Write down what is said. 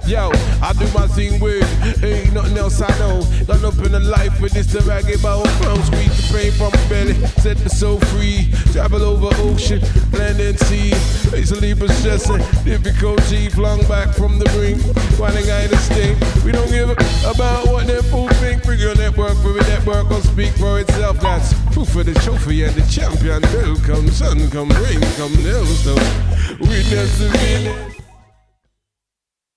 Yo, I do my thing with, ain't nothing else I know. Done up in the life with this the ragged bow. Squeeze the pain from my belly, set me so free. Travel over ocean, land and sea. Easily possessing, difficulty flung back from the brink. While they guide us stink, we don't give about what them fool think. Bring your network, for a network will speak for itself. That's proof of the trophy and the champion. Will come sun, come rain, come hailstone. Witness the feeling.